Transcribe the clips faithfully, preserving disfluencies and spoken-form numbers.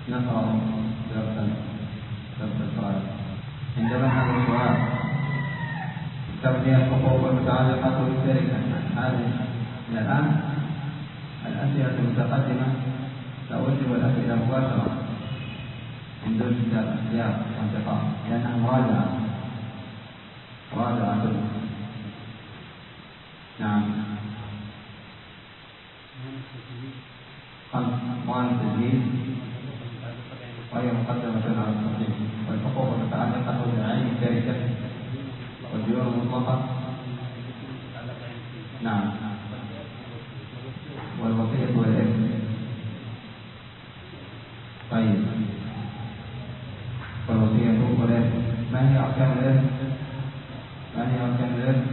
نقرأ درسا درس الفرائض. عندنا هذا السؤال: تبني الحقوق المتعلقة بالتركة. هذه من الآن الأسئلة المتقدمة سأوجه الأسئلة مباشرة من دون كتاب اختيار وانتقاء، لأنها مراجعة مراجعة كلها. نعم. خمس موانع التسجيل وهي مقدمة على التصحيح، والحقوق المتعلقة بعين التركة والديون المطلقة. نعم. والوصية والإرث. طيب، والوصية والإرث، ما هي أركان الإرث؟ ما هي أركان الإرث؟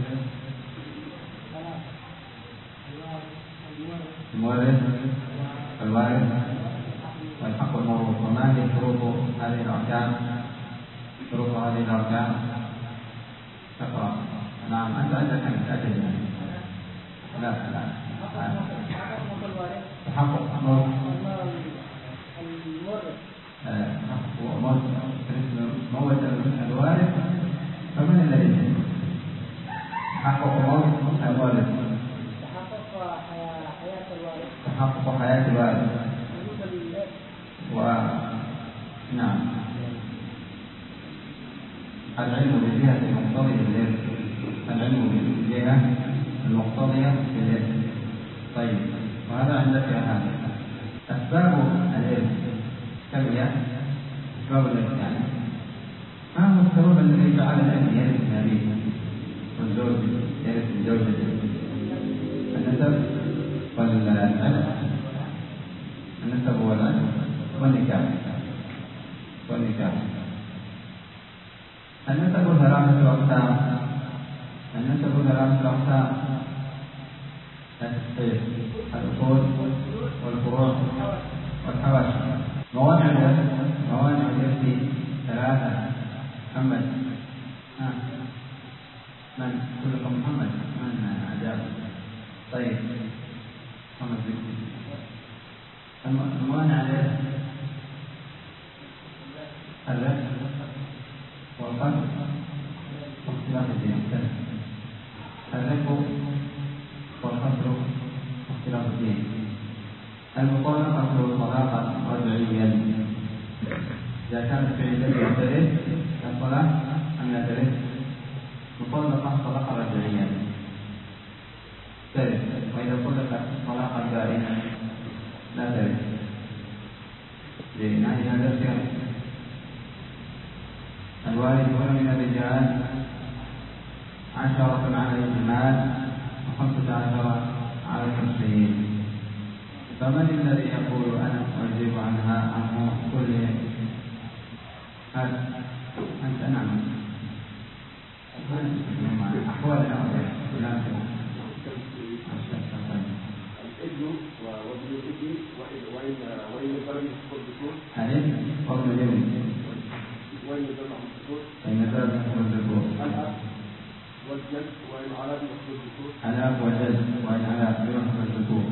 المورث والوارث والحق والموروث. وما هي شروط هذه الأركان؟ شروط هذه الأركان تقرأ. نعم. أنت عندك أن تأتي. لا لا تحقق موت موت الوارث. فمن الذي تحقق موت الوارث؟ تحقق حياة الوارث. و نعم. العلم بالجهة المقتضية للإرث. العلم بالجهة المقتضية للإرث. طيب، وهذا عندك هذا. أسباب الإرث كم هي؟ أسباب الإرث يعني ما هو السبب الذي جعل الابن يرث من أبيه والزوج يرث من زوجته؟ النسب والعلم. النسب والعلم والنكاح. والنكاح. النسب ثلاثة أقسام. النسب ثلاثة أقسام: الأصول والفروع والحواشي. موانع الإرث موانع الإرث ثلاثة. محمد. ها من؟ كلكم محمد. من أجاب؟ طيب، محمد بن. الموانع الإرث: الرث والقتل واختلاف الدين. الرث والقتل واختلاف الدين. المطلقة طلاقا رجعيا إذا كانت في عدتها ترث الطلاق أم لا ترث؟ مطلقة طلاقا رجعيا ترث، وإذا طلقت طلاقا بائنا لا ترث لنهي هذا الشيء. الوارثون من الرجال عشرة على الإجمال وخمسة عشر على التفصيل. فمن الذي يقول أنا أجيب عنها عنه كلهم؟ هذا أنت. نعم. أحوال الأمر لا تقول الابن وابن الابن وإن وإن نزل يحصل الذكور. هذه وابن الابن وإن نزل يحصل الذكور. وإن نزل يحصل الذكور. الأب والجد وإن على يحصل الذكور. الأب والجد وإن على يحصل الذكور.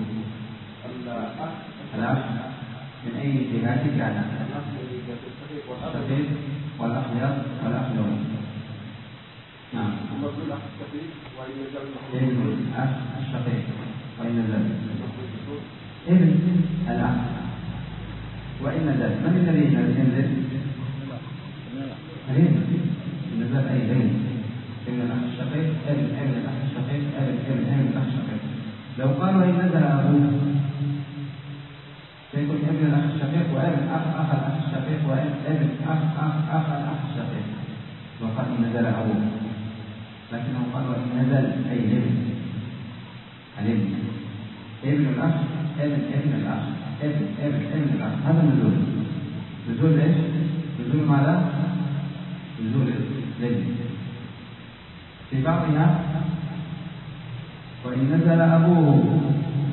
الأخ من أي جهات كان؟ الشقيق والأخيار والأخيار. نعم. ابن الأخ الشقيق وإن نزل ابن الأخ الشقيق وإن نزل ابن الأخ وإن نزل. من الذي ينزل؟ الابن. نزل أي بين ابن الأخ الشقيق ابن ابن الأخ الشقيق ابن ابن ابن الأخ الشقيق. لو قالوا إن نزل أبوه سيكون ابن الأخ الشقيق وابن أخ أخ الأخ الشقيق وابن أخ أخ أخ الأخ الشقيق، وقال إن نزل أبوه. لكنه قال وإن نزل أي ابن الابن ابن الأخ ابن ابن الأخ ابن ابن ابن الأخ. هذا نزول. نزول إيش؟ نزول ماذا؟ نزول الابن. في بعضها وإن نزل أبوه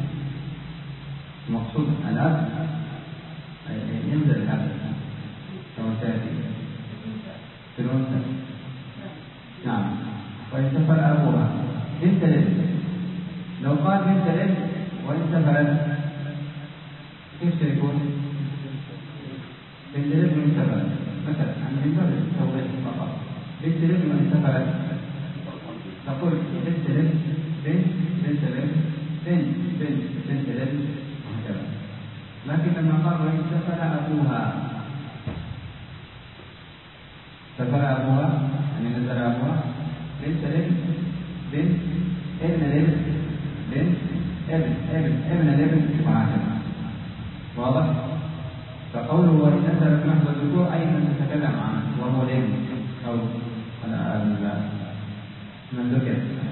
المقصود الأب ينزل الأب كما سيأتي في الأنثى. نعم. وإن سفر أبوها بنت الابن. لو قال بنت الابن وإن سفرت كيف سيكون؟ بنت الابن وإن سفلت تقول بنت الابن بنت بنت الابن بنت بنت بنت الابن وهكذا. لكن لما قال وإن سفل أبوها سفل أبوها يعني نزل أبوها بنت الابن بنت ابن الابن بنت ابن ابن ابن الابن وهكذا. واضح؟ فقوله وإن نزل في محض الذكور أي من تتكلم عنه وهو الابن أو من ذكر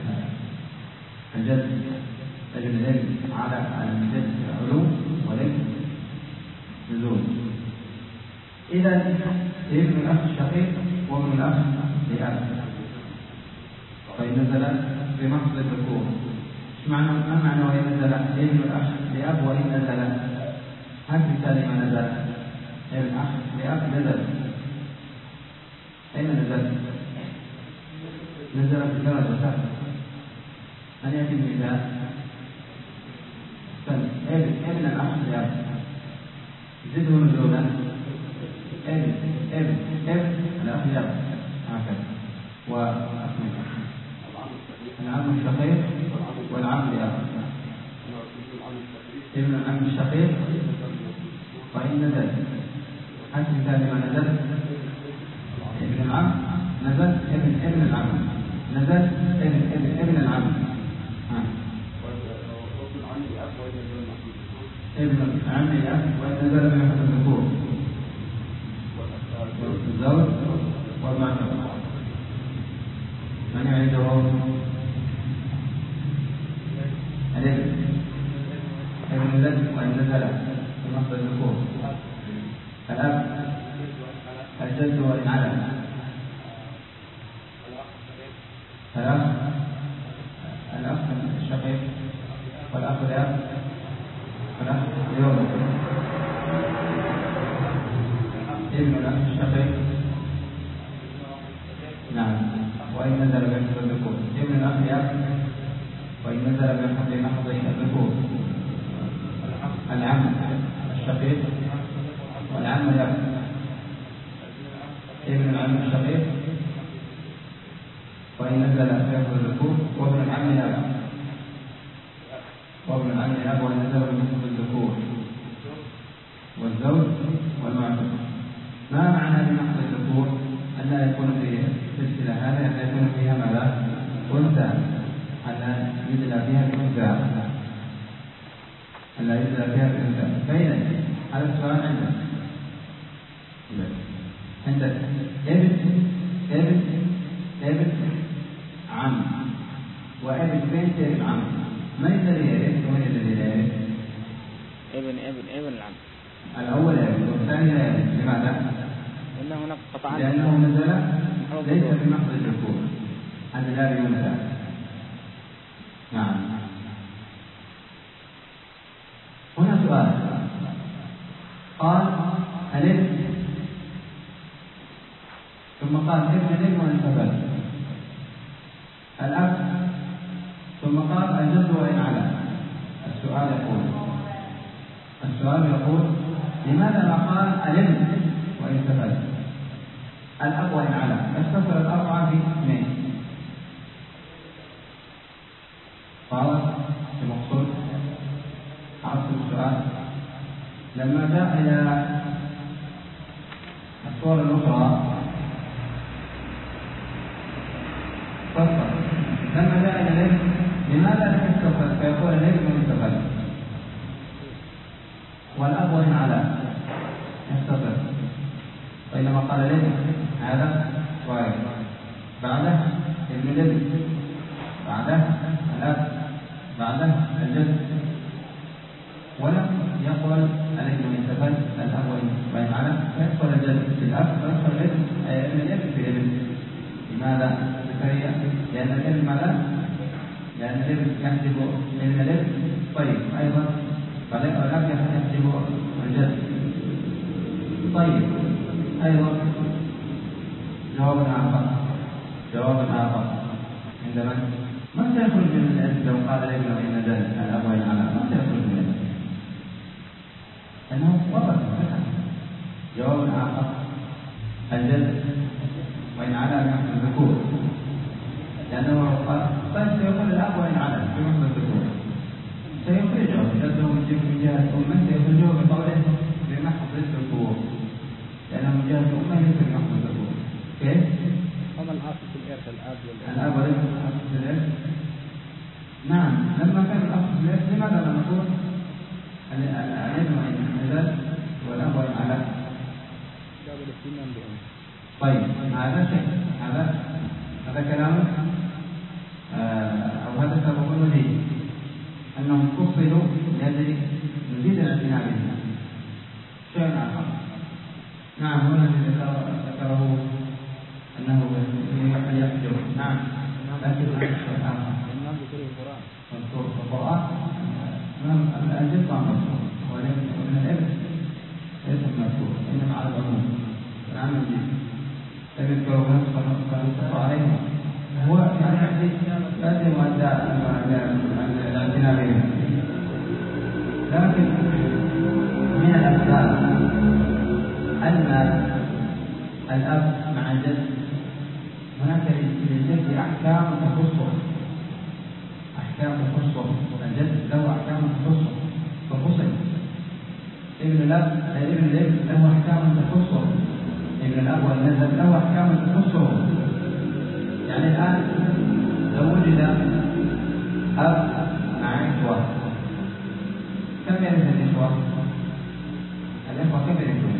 الجد ابن الابن على الجد علو والابن نزول. إذا ابن الأخ الشقيق وابن الأخ لأب فإن نزل في محض الذكور معنى ما معنى وإن نزل ابن الأخ لأب وإن نزل هل مثال ما نزل ابن الأخ لأب نزل أين نزل؟ نزل في الدرجة سهل أن يأتي المثال ابن ابن الأخ لأب زده نزولا ابن ابن ابن الأخ لأب هكذا. وأكمل العم الشقيق والعم لأب ابن العم الشقيق وإن نزل حتى مثال ما نزل ابن العم نزل ابن ابن العم نزل ابن ابن ابن العم ها ابن العم لأب وإن نزل من حسب الذكور والزوج والمعتبر. من عنده الابن ابن الذي وإن نزل في مصدر الذكور الأب الجد وإن علم الأخ الأخ الشقيق والأخ الأب والأخ اليوم ابن الأخ الشقيق نعم وإن نزل بحفظ الذكور ابن الأخ الأب وإن نزل بحفظ محض الذكور العم الشقيق والعم الأب ابن العم الشقيق وإن نزل بحفظ الذكور وابن العم الأب وابن العم الأب وإن نزل بحفظ الذكور والزوج والمعتبر. ما معنى بمحض الذكور؟ أن لا يكون في السلسلة هذه أن يكون فيها ماذا؟ أنثى أن يدلى فيها بأنثى أن لا يدلى فيها بأنثى. فإذا هذا السؤال عندك عندك ابن ابن ابن عم وابن بنت ابن عم من الذي يرث ومن الذي لا يرث؟ ابن ابن ابن العم الأول يرث والثاني لا يرث. لماذا؟ لأنه هناك قطعان لأنه نزل ليس في محض الذكور هذا لا بينثى. نعم. هنا سؤال قال الابن ثم قال ابن الابن وإن سفل الأب ثم قال الجد وإن علا. السؤال يقول السؤال يقول لماذا ما قال الابن وإن سفل الأب وإن علا؟ يختصر الأربعة في اثنين. قال المقصود عرفت السؤال لما جاء إلى الصورة الأخرى فصل لما جاء إلى الابن لماذا لم يختصر فيقول الابن وإن سفل والأب وإن علا يختصر. بينما قال الابن هذا وارد بعده ابن الابن بعده الأب بعده الجد ولم يقل الابن وإن سفل الأب وإن علا فيدخل الجد في الأب ويدخل الابن ابن الابن في الابن. لماذا؟ لأن الابن ماذا؟ لأن الابن يحجب ابن الابن. طيب أيضا والأب يحجب الجد. طيب أيضا جواب آخر جواب آخر عندما ما سيخرج من الأب لو قال الابن وإن نزل الأب وإن علا ما سيخرج من الأب أنه ورد. جواب آخر الجد وإن على بحكم الذكور، لأنه قال طيب سيقول الأب وإن على بحكم الذكور سيخرجه جده من جهة أمه، سيخرجه بقوله بمحض الذكور، لأنه من جهة أمه ليس بمحض الذكور. كيف؟ هذا الأصل في الإرث الأب والأم. الأب وليس الأصل في الإرث. نعم، لما كان الأصل في الإرث لماذا لا نقول الابن وإن نزل والأب وإن على؟ طيب هذا شيء، هذا هذا كلام آه أو هذا سبب وجيه أنهم فصلوا لأجل نزيد الاعتناء بهم. شيء آخر نعم هو الذي ذكره أنه يحجر. نعم لكن شيء آخر مذكور في القرآن الجد ما مذكور ومن الإبن ليس مذكور إنما على العموم. نعم الجد لم يذكروا فنصف عليهم هو يعني يأتي مؤدى الاعتناء بهم. لكن من الأسباب أن الأب مع الجد هناك للجد أحكام تخصه، أحكام تخصه الجد له أحكام تخصه فخصل. ابن الأب ابن الابن له أحكام تخصه، ابن الأب والنسب له أحكام تخصه. يعني الآن لو وجد أب مع إخوة كم يرث الإخوة؟ الإخوة كم يرثون؟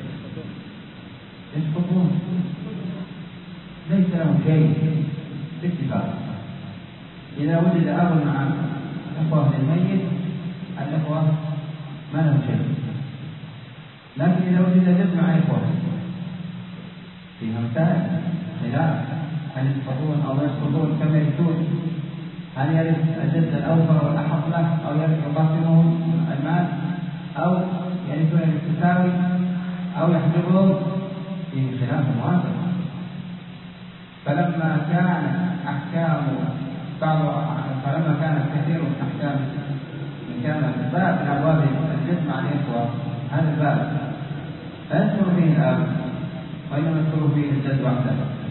يسقطون، ليس لهم شيء باتفاق. إذا وجد أب مع إخوة للميت الإخوة ما لهم شيء، لكن إذا وجد جد مع إخوة فيها مسائل خلاف، هل يسقطون أو يسقطون كم يرثون؟ هل يرث الجد الأوفر والأحق له أو يرث يقاسمهم المال أو يرثون بالتساوي أو يحجبهم؟ فيه خلاف واضح. فلما كان أحكام بعض فلما كان كثير من أحكام من كان باب من أبواب الجد مع الإخوة هذا الباب لا يذكر فيه الأب وإنما يذكر فيه الجد وحده.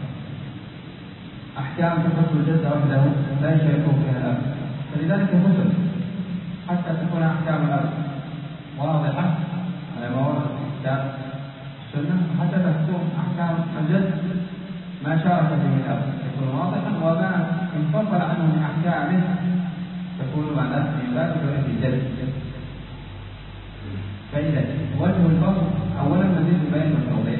أحكام تخص الجد وحده لا يشاركه فيها الأب، فلذلك فصل حتى تكون أحكام الأب واضحة على ما ورد في الكتاب السنة، حتى تكون أحكام الجد ما شارك فيه الأب يكون واضحا، وما انفصل عنه من أحكامه تكون مع نفس من باب ورث الجد. فإذا وجه الفصل أولا مزيد بين والتوضيح،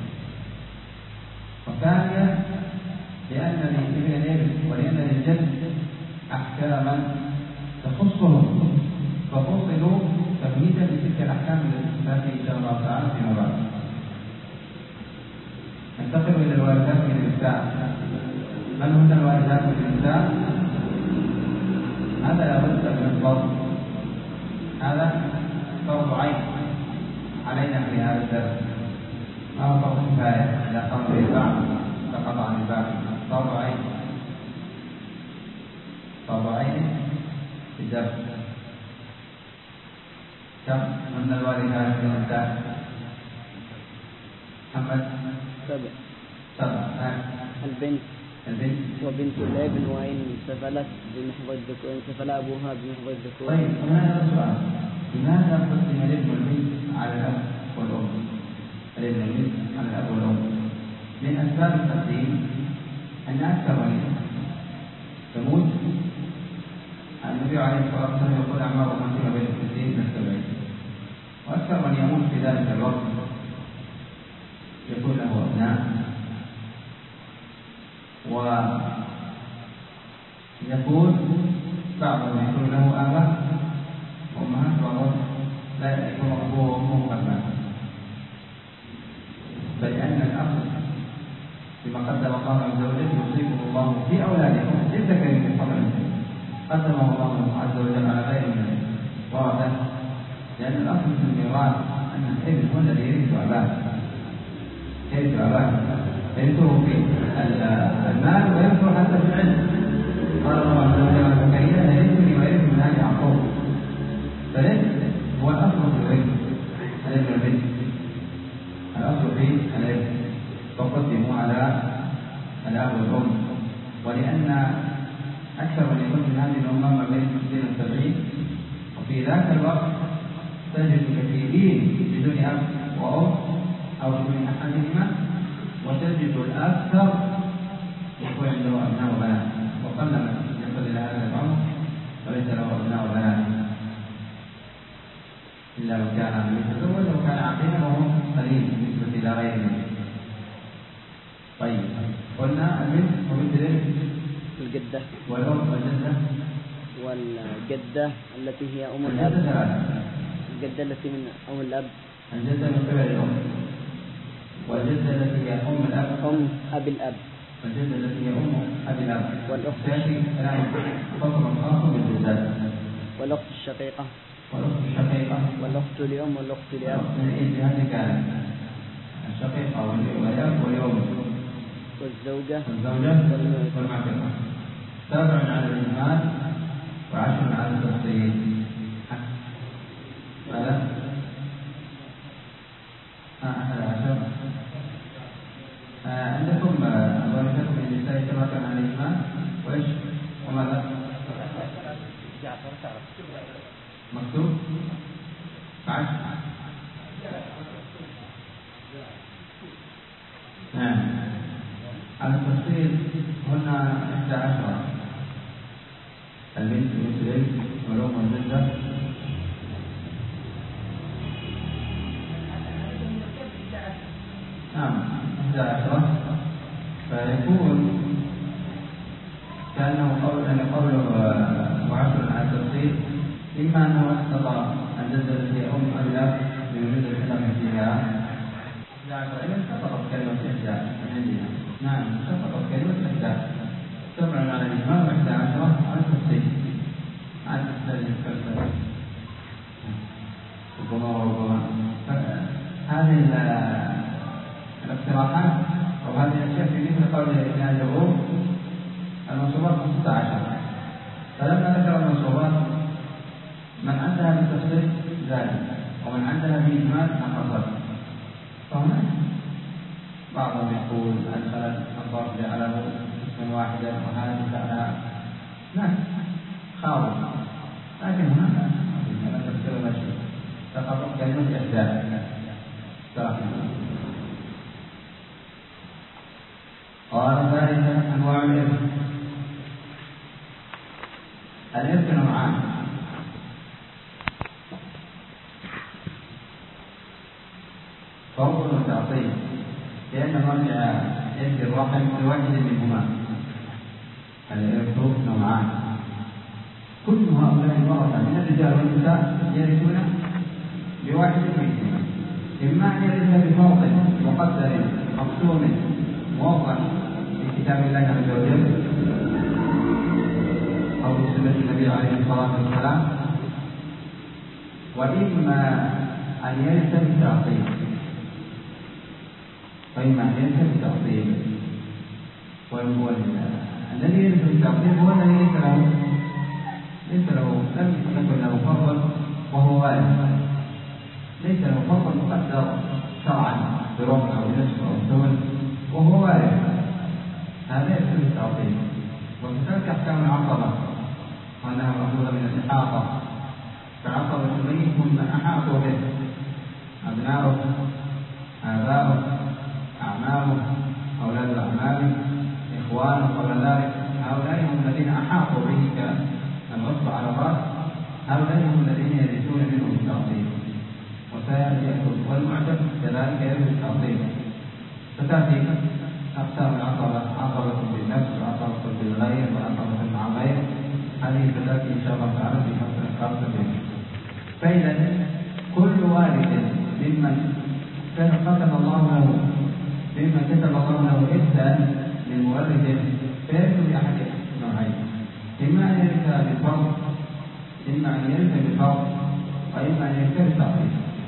وثانيا لأن لابن الابن ولأن للجد أحكاما تخصهم ففصلوا تمهيدا لتلك الأحكام التي تأتي إن شاء الله تعالى فيما بعد. ننتقل إلى الوالدات من النساء. من هن الوالدات من النساء؟ هذا لابد من الفصل، هذا فرض عين علينا في هذا الدرس، ما هو فرض كفاية إذا قام به البعض سقط عن الباقي. فرض عين، فرض عين في الدرس. كم من الوالدات من النساء؟ محمد سبع. سبع. البنت البنت وبنت الابن وإن سفلت بمحض الذكور، إن سفل أبوها بمحض الذكور. طيب هذا السؤال، لماذا قدم الابن والبنت على الأب والأم؟ الابن والبنت على الأب والأم من أسباب التقديم أن أكثر من تموت النبي عليه الصلاة والسلام يقول أعمار أمتي ما بين الستين إلى السبعين، وأكثر من يموت في ذلك الوقت يكون له أبناء، ويكون بعضهم يكون له آباء وأمهات، بعضهم لا يكون أبوه وأمه قد ماتوا. فلأن الأصل بما قدم الله عز وجل يوصيكم الله في أولادكم للذكر مثل حظ الأنثيين، قدمه الله عز وجل على غير من ورثة، لأن الأصل في الميراث أن الابن هو الذي يرث أباه، يرث أباه يرثه في المال ويرثه حتى في العلم. قال الله عز وجل عن زكريا يرثني ويرث من آل يعقوب، فالابن هو الأصل في الابن، الابن والبنت الأصل في الابن، فقدموا على الأب والأم، ولأن أكثر من يكون من هذه الأمة ما بين ستين وسبعين، وفي ذاك الوقت تجد كثيرين بدون أب وأم أو بدون أحدهما، وتجد الأكثر يكون عنده أبناء وبنات، وقلما يصل إلى هذا العمر وليس له أبناء وبنات إلا لو كان يتزوج أو كان عقيما وهو قليل بالنسبة إلى غيره. طيب، قلنا البنت وبنت الجدة والأم والجدة والجدة التي هي أم الأب، الجدة التي من أم الأب، الجدة من قبل الأم، والجدة التي هي أم الأب أم أبي الأب، والجدة التي هي أم أبي الأب، والأخت تأتي كلام فصل خاص بالجدات، والأخت الشقيقة والأخت الشقيقة والأخت لأم والأخت لأب، هذه كانت الشقيقة والأب والأم والزوجة والزوجة والمعتقة. سابع على الإجمال وعشر على التفصيل. ماذا؟ أحد عشر. عندكم أبوابكم النساء سبعة على الإجمال وإيش؟ وماذا؟ مكتوب؟ بعد؟ نعم. على التفصيل هنا إحدى عشرة، البنت والابن والأم والجدة. نعم إحدى عشرة، فيكون كأنه قول أن قوله وعشر على التفصيل إما أنه أسقط الجدة التي هي أم الأب بوجود الخلاف فيها. إحدى عشرة إذا سقطت كلمة إحدى من عندنا. نعم سقطت كلمة إحدى. سبع على الإجمال وإحدى عشرة على التفصيل. على التفصيل الفلسفة ربما وربما. هذه الاقتراحات أو هذه الأشياء في مثل قول ابن الجبور المنصوبات خمسة عشر، فلما ذكر المنصوبات من عندها بالتفصيل زاد ومن عندها بالإجمال نقصت. فهناك بعضهم يقول الخلل الضرب جعله اسما واحدا وهذا جعلها نعم خاوي، لكن هناك لا تفسير ولا شيء، فقط كلمة إحداث تراكم. قال ثالثا أنواع الإرث. الإرث نوعان، فوق وتعطيل، لأن مرجع إرث الرحم لواحد منهما. الإرث نوعان، كل هؤلاء الورثة من الرجال والنساء يرثون بواحد منهما، إما أن يرث بفرض مقدر مقسوم موضع في كتاب الله عز وجل أو في سنة النبي عليه الصلاة والسلام، وإما أن يرث بالتعطيل وإما أن يرث بالتعطيل الذي يرث بالتعطيل هو الذي ليس له ليس له لم يكن له فرض وهو وارث، ليس له فرض مقدر شرعا بربع أو نصف أو ثمن وهو وارث، هذا يرث بالتعطيل. وكذلك أحكام العصبة وأنها مأخوذة من الإحاطة، فعصبة الميت هم من أحاطوا به، أبناؤه آباؤه أعمامه أولاد أعمامه إخوانه قبل ذلك، هؤلاء هم الذين أحاطوا به كالعصبة على الرأس، هؤلاء هم الذين يرثون منه بالتعطيل. وسيأتي والمعتق كذلك يرث بالتعطيل. فتأتي أقسام العصبة، عصبة بالنفس وعصبة بالغير وعصبة مع غير، هذه ستأتي إن شاء الله تعالى في فصل خاصة به. فإذا كل وارث ممن كتب الله له ممن كتب الله له إرثا للمورث فيرث بأحد النوعين، إما أن يرث بالفرض إما أن يرث بالفرض وإما أن يرث بالتعطيل،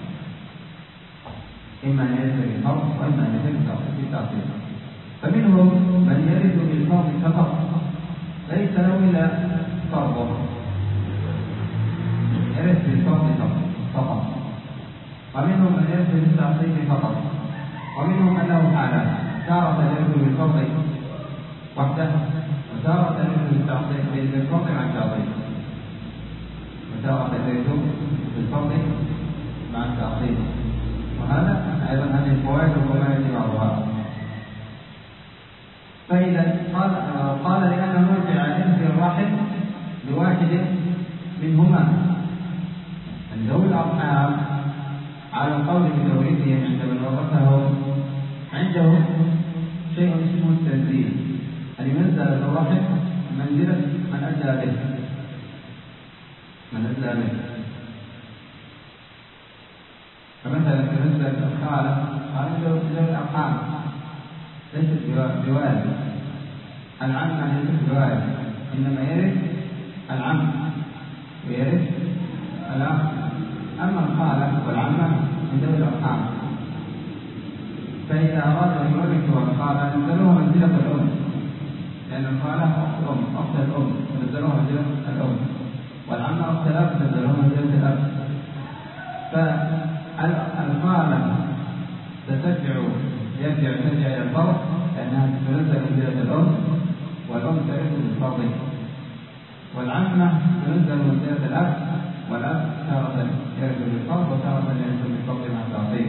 إما أن يرث بالفرض وإما أن يرث بالتعطيل. فمنهم من يرث بالفرض فقط ليس له إلا فرضه، يرث بالفرض فقط، ومنهم من يرث بالتعطيل فقط، ومنهم من له حالات، تارة يرث بالفرض وحده، وتارة يرث بالفرض مع التعصيب، وتارة يرث بالفرض مع التعصيب. وهذا أيضا هذه الفوائد ربما يأتي بعضها. فإذا قال قال لأنه يرجع إرث الرحم لواحد منهما، ذوي الأرحام على القول بتوريثهم عند من ورثهم عنده شيء اسمه التنزيل، أن ينزل الرحم منزلة من أدلى به، من أدلى به. فمثلا بالنسبة للخالة قال ذوي الأرحام ليست بوالد، العمة ليست بوالد، إنما يرث العم ويرث الأخ. أما الخالة والعمة من ذوي الأرحام، فإذا أرادوا أن يورثوا الخالة نزلوها منزلة الأم، لأن الخالة أخت الأم، أخت الأم نزلوها منزلة الأم، والعمة أخت الأب نزلوها منزلة الأب. فالخالة تتبع يرجع ترجع إلى الفرض لأنها تنزل منزلة الأم، والأم ترث بالفرض، والعمة تنزل منزلة الأب، والأب تارة يرث بالفرض وتارة يرث بالفرض مع التعصيب.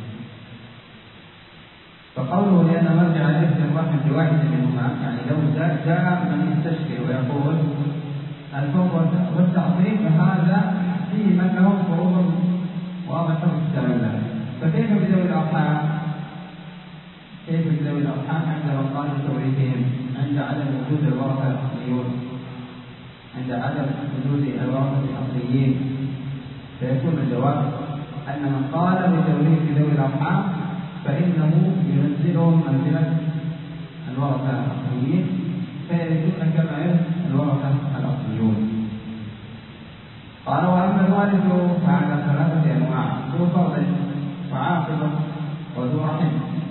فقوله لأن مرجع الإرث الرحم لواحد منهما، يعني لو جاء من يستشكل ويقول الفرض والتعصيب فهذا فيه من له فروض واضحة مستملة، فكيف بذوي الأرحام؟ كيف بذوي الأرحام عند بطلان توريثهم، عند عدم وجود الورثة الأصليون، عند عدم وجود الورثة الأصليين؟ فيكون الجواب أن من قال بتوريث ذوي الأرحام فإنه ينزلهم منزلة الورثة الأصليين، فيرثون كما يرث الورثة الأصليون. قال وأما الوارث فعلى ثلاثة أنواع: ذو فرض وعاقب وذو رحم.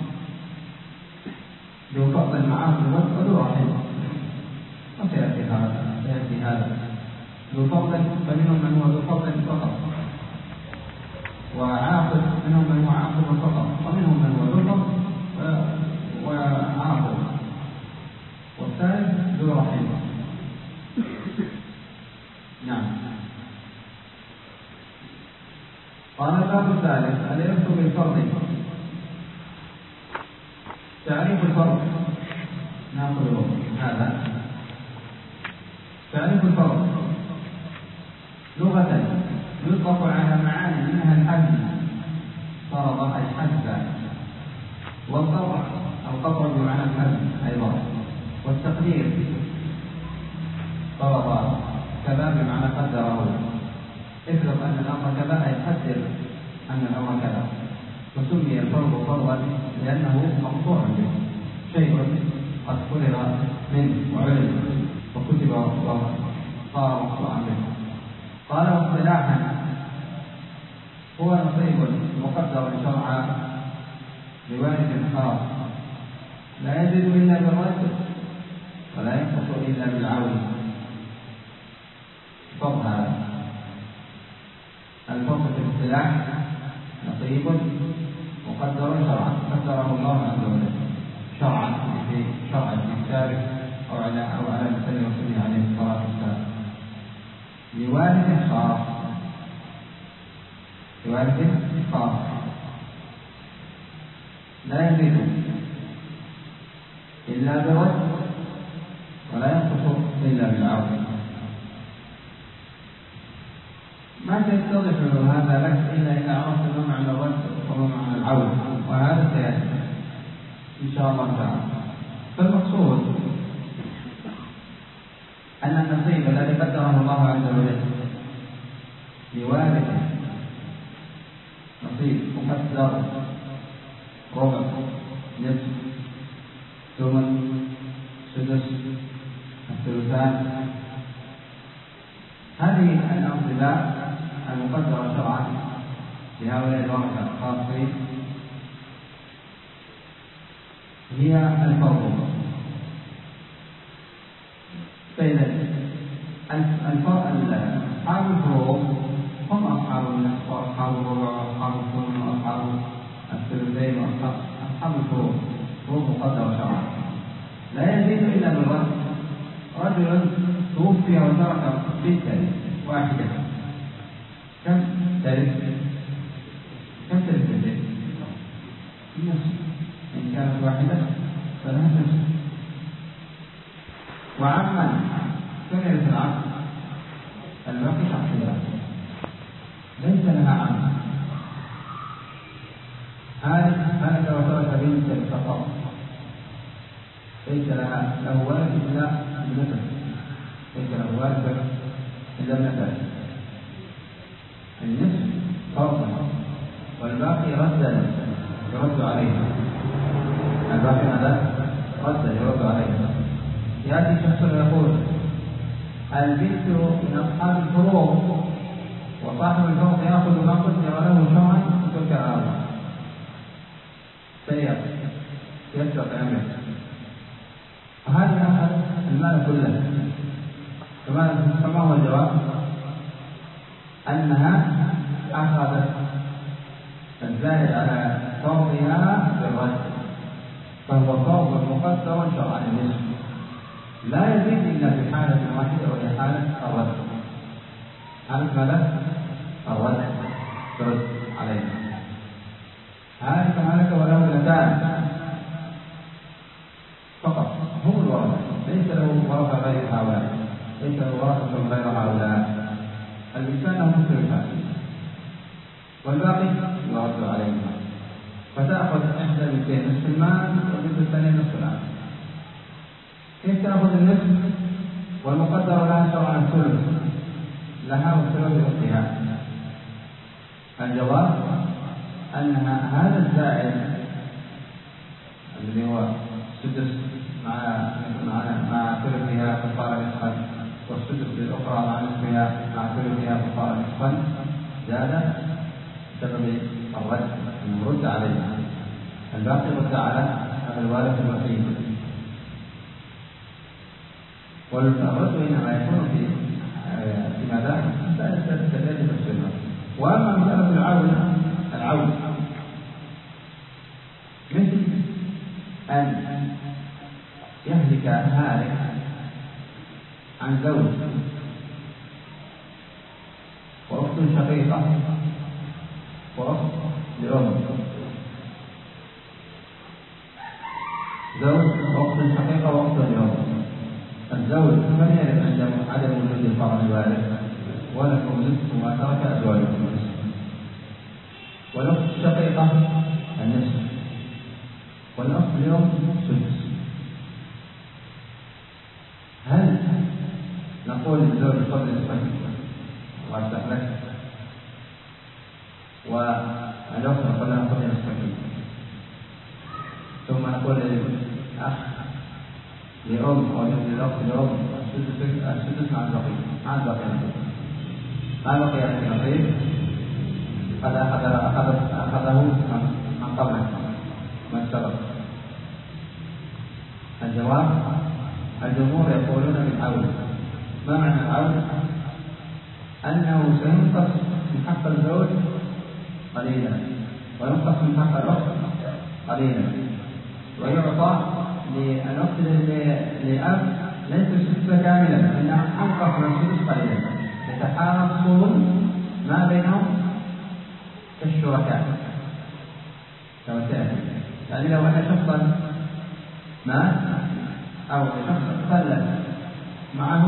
ذو فرض وعاقب وذو رحم، وسيأتي هذا سيأتي هذا ذو فرض فمنهم من هو ذو فرض فقط، وعاقب منهم من هو عاقب فقط، ومنهم من هو ذو فرض وعاقب، والثالث ذو رحم. نعم. قال الباب الثالث: الإرث بالفرض. تعريف الفرض نأخذه هذا. تعريف الفرض لغة يطلق على معاني منها الحد، فرض أي حد، والقطع القطع بمعنى الحد أيضا، والتقدير فرض كذا بمعنى قدره، افرض أن الأمر كذا أي قدر أن الأمر كذا. وسمي الفرض فرضا لأنه مقطوع به، شيء قد فرض منه وعلم وكتب وصار مقطوعا به. قال اصطلاحا: هو نصيب مقدر شرعا لوارث خاص، لا يزيد إلا بالرد ولا ينقص إلا بالعون. فرض هذا الفرض في الاصطلاح نصيب مقدر شرعا قدره الله عز وجل شرعا في شرع الكتاب أو على أو على مثل رسوله عليه الصلاة والسلام لوارث خاص، لوارث خاص لا يزيد إلا بالرد ولا ينقص إلا بالعون. ما سيتضح هذا لك إلا إذا عرفت ما معنى الرد وما معنى العون، وهذا سيأتي إن شاء الله تعالى. فالمقصود أن النصيب الذي قدره الله عز وجل لوارث نصيب مقدر ربع نصف ثمن سدس الثلثان، هذه الأنصبة المقدرة شرعا لهؤلاء الورثة الخاصين هي الفرض. فإذا أصحاب الفروض هم أصحاب النصف وأصحاب الربع وأصحاب الثمن وأصحاب الثلثين وأصحاب الفروض، فروض مقدرة شرعا لا يزيد إلا بالرد. رجل توفي وترك بنتا واحدة، كم ترث؟ كم ترث البنت؟ النصف، إن كانت واحدة فلها النصف. وعما كم يرث العم؟ الباقي شخصيات، ليس لها عم. هلك وترك بنتا فقط، ليس لها له ولد إلا ابنته، ليس له ولد إلا ابنته، النصف فرضا والباقي ردا يرد عليه. الباقي ماذا؟ ردا يرد عليه. يأتي شخص يقول البنت من أصحاب الفروض وصاحب الفرض يأخذ ما قدر له شرعا تلك الأرض، سيئة يسرق أمره، وهذا أخذ المال كله. فما هو الجواب؟ أنها أخذت الزائد على فرضها بالرد، فهو فرض مقدر شرعا النصف، لا يزيد إلا في حالة واحدة وهي حالة الرد. حالة ماذا؟ الرد، ترد علينا. هلك هلك وله ابنتان فقط هم الورثة، ليس له ورثة غير هؤلاء، ليس له ورثة غير هؤلاء. الإنسان له الثلثان والباقي يرد عليهما، فتأخذ إحدى البنتين نصف المال والبنت الثانية نصف المال. كيف تأخذ النصف والمقدر لها شرعا الثلث لها والثلث لأختها؟ الجواب أن هذا الزائد الذي هو السدس مع مع مع ثلثها فصار نصفا، والسدس للأخرى مع نصفها مع ثلثها فصار نصفا، زاد بسبب الرد، أنه رد عليها. الباقي رد على هذا الوارث الوحيد. والرد إنما يكون في في ماذا؟ ثلاثة تفسيرات. وأما مسألة العون العون مثل أن يهلك هالك عن زوج وأخت شقيقة وأخت لأم، زوج وأخت شقيقة وأخت لأم. الزوج من يعرف عند عدم وجود الفرع الوارث ولكم نصف ما ترك أزواجكم، والأخت الشقيقة النصف، والأخت اليوم سدس. هل نقول للزوج قبل نصفك الله يفتح لك، والأخت نقول لها قبل نصفك، ثم نقول للأخ لأم أو للأخت لأم السدس مع البقية مع البقية ما بقي من نصيب قد أخذه من قبله من سبق. الجواب الجمهور يقولون بالعون. ما معنى العون؟ أنه سينقص من حق الزوج قليلا وينقص من حق الأخت قليلا، ويعطى للأخت لأب ليس السدس كاملا إنها أنقص من السدس قليلا، يتحاصل ما بينهم كالشركاء لو تأتي. يعني لو أن شخصا مات أو شخص خلف معه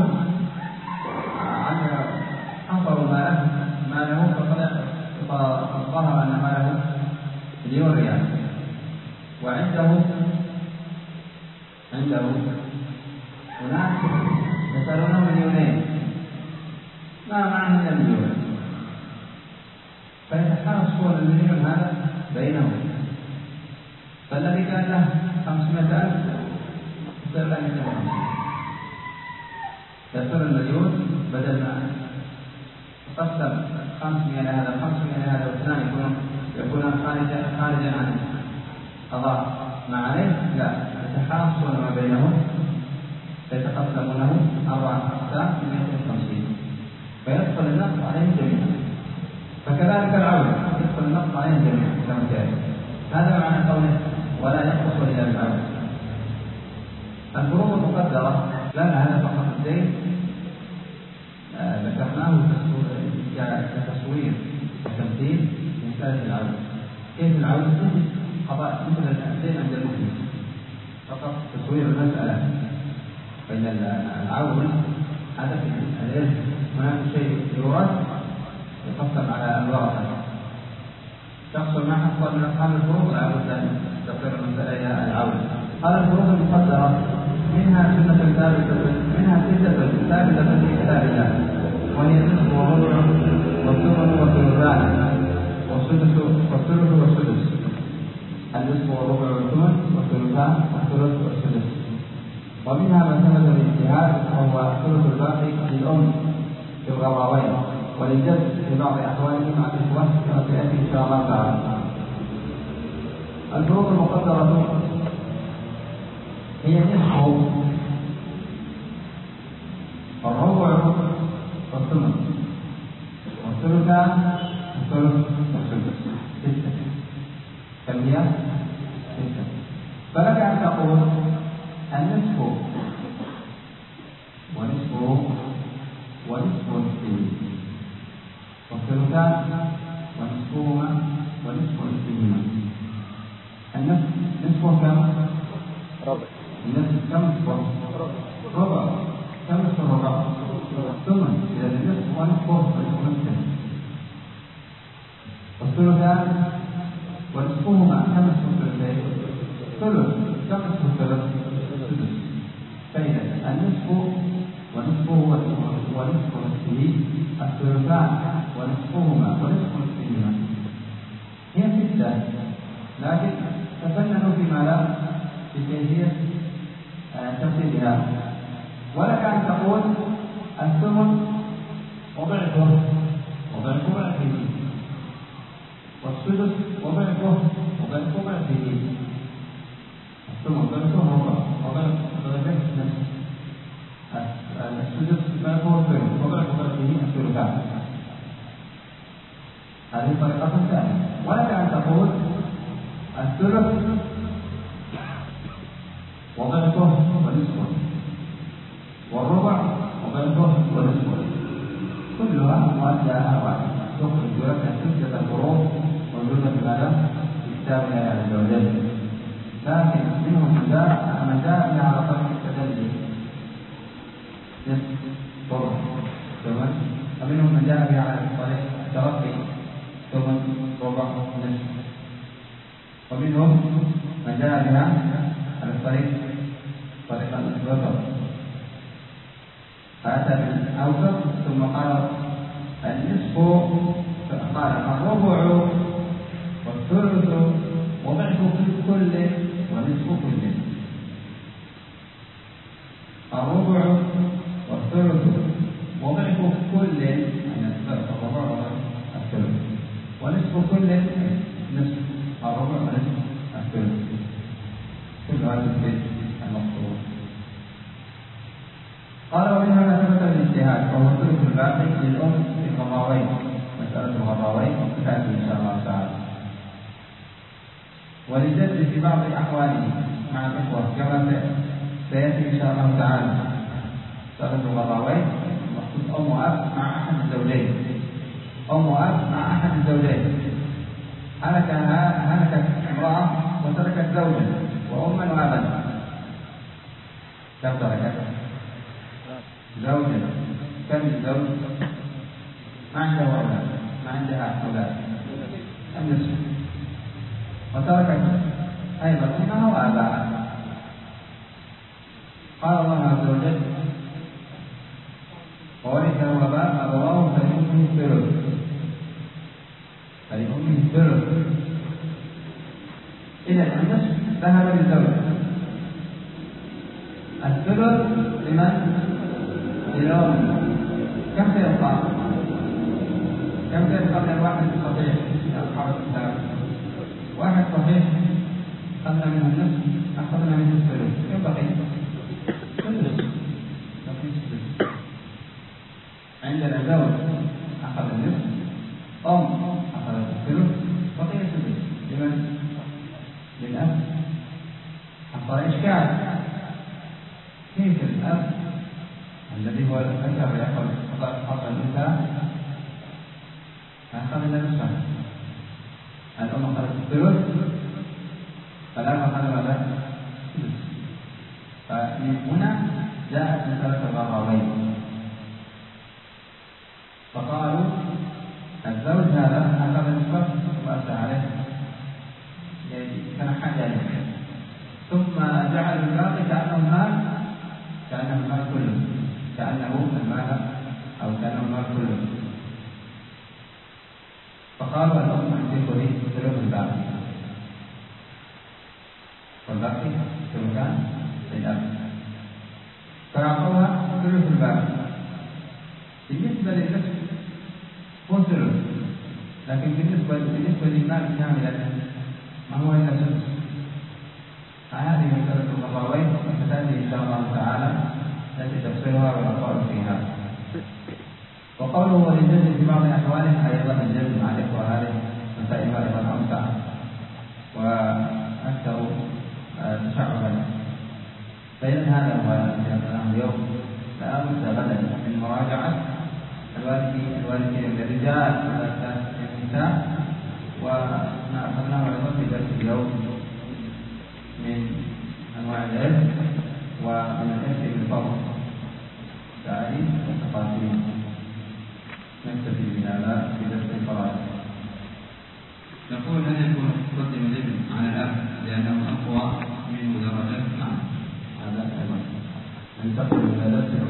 حصروا ماله فظهر أن ماله مليون ريال وعنده عنده هناك يسألونه مليونين ما معه إلا مليون، فيتحاصل المليون هذا بينهم، فالذي كان له خمسمائة ألف يصير له مئة وخمسين، يصير المليون بدل ما تقسم خمسمائة لهذا خمسمائة لهذا واثنان يكون يكون خارجا خارجا عن قضاء ما عليه، لا يتحاصل ما بينهم فيتقسمونه أربع أقسام من مئة وخمسين فيدخل النقص عليهم جميعا. فكذلك العون يدخل النقص عليهم جميعا كما جاء. هذا معنى قوله ولا ينقص إلا بالعون. المقدرة لنا هذا فقط الدين ذكرناه كتصوير وتمثيل مسألة العودة. كيف العودة؟ مثل قضاء مثل الدين عند المفلس، فقط تصوير المسألة. فإن العودة هذا في الإرث هناك شيء يورث يقسم على الورثة. شخص ما حصل من أصحاب الفروض لا بد أن تقر المسألة إلى العودة. قال الفروض المقدرة منها سنة ثابتة منها ستة ثابتة في كتاب الله، وهي النصف والربع والثمن والثلثان والسدس والثلث والسدس. النصف والربع والثمن والثلثان والثلث والسدس. ومنها ما ثبت بالاجتهاد وهو ثلث الباقي للأم في الغراوين، وللجد في بعض أحواله مع الإخوة كما سيأتي إن شاء الله تعالى. الفروض المقدرة هي نصف الربع والثمن والثلثان والثلث والسدس. ستة. كم هي؟ ستة. فلك أن تقول النصف ونصفه ونصف نصفه والثلثان ونصفهما ونصف نصفهما. النصف نصفه كم؟ ربع. النصف كم نصفه؟ ربع. كم نصف الربع؟ ثمن. إذا النصف ونصفه ونصف نصفه. والثلثان ونصفهما كم نصف الثلثين؟ ثلث. كم نصف الثلث؟ سدس. فإذا النصف ونصفه ونصف نصفه، الثلثان ونصفهما ونصف نصفهما. هي ستة، لكن تفننوا فيما لا في كيفية تفصيلها. ولك أن تقول الثمن وضعفه وضعف ضعفه، والسدس وضعفه وضعف ضعفه. الثمن ضعفه ربع وضعف ضعفه نصف، السدس ضعفه الثلث وضعف ضعفه الثلثان. هذه طريقة ثانية. ولك أن تقول الثلث وضعفه ونصفه، والربع وضعفه ونصفه، كلها مؤداها واحد. تخرج لك ستة فروض موجودة في هذا كتاب الله عز وجل، لكن منهم من جاء بها على طريق التدلي نصف ربع ثمن، ومنهم من جاء بها على طريق الترقي ثمن ربع نصف، ومنهم من جاء بها على الطريق طريقة الوسط. فأتى بالأوسط ثم قال النصف، قال الربع والثلث وضعف كل ونصف كل. الربع والثلث وضعف كل، يعني الربع والثلث، ونصف كل نصف الربع ونصف الثلث. كل هذا البيت المقصود. قال ومنها ما ثبت بالاجتهاد وهو الثلث الباقي للأم في الغراوين، مسألة الغراوين تأتي إن شاء الله تعالى. وللجد في بعض أحواله مع الإخوة كما سيأتي إن شاء الله تعالى. مسألة الغراوين مقصود أم وأب مع أحد الزوجين، أم وأب مع أحد الزوجين. هلك هلكت امرأة وتركت زوجا وأما وأبا. كم تركت؟ زوجا. كم الزوج؟ ما عنده أولاد، ما عندها أولاد، أم نصف. وتركت أيضا أمها وأباها. قال الله عز وجل وورثه أبواه فلأمه الثلث، فلأمه الثلث. إذا النصف ذهب للزوج، الثلث لمن؟ للأم. كم سيبقى؟ كم سيبقى من الواحد الصحيح يا أصحاب الكتاب؟ واحد صحيح أخذنا منه النصف، أخذنا منه الثلث، كم بقي؟ ثلث. بقي ثلث. عندنا زوج أخذ النصف، أم أخذت الثلث، بقي ثلث. لمن؟ للأب. حصل إشكال. كيف كيف الأب الذي هو الذكر يأخذ حق الأنثى أخذ النصف، الأم أخذت الثلث، فالأب أخذ ماذا؟ الثلث. فمن هنا جاءت مسألة الغراوين، فقالوا الزوج هذا أخذ النصف وأتى عليه كان حاجة له، ثم جعل الباقي كأنه المال، كأنه المال كله، كأنه المال أو كأنه المال كله. فقالوا الأم تمسكه ثلث الباقي، والباقي ثلثان للأب، فأعطوها ثلث الباقي. بالنسبة للنصف هو ثلث، لكن بالنسبة بالنسبة للمال كاملا ما هو إلا سدس. فهذه مسألة الغراوين ستأتي إن شاء الله تعالى التي تفصلها والأقوال فيها. وقوله وللجد في بعض أحواله أيضا الجد مع الإخوة هذه مسائل أيضا أوسع وأكثر تشعبا. فإذا هذا هو اليوم لا بد غدا من مراجعة الوالدين الوالدين للرجال والنساء، وما أخذناه أيضا في درس اليوم من أنواع العلم ومن الإرث بالفضل تعريف والتقاسيم. نكتفي بهذا في درس الفرائض. نقول هل يكون قدم الابن على الأب لأنه أقوى منه درجة؟ نعم، هذا أيضا ننتقل إلى درس